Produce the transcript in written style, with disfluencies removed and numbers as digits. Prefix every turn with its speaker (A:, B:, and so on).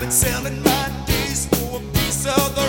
A: selling my days for a piece of the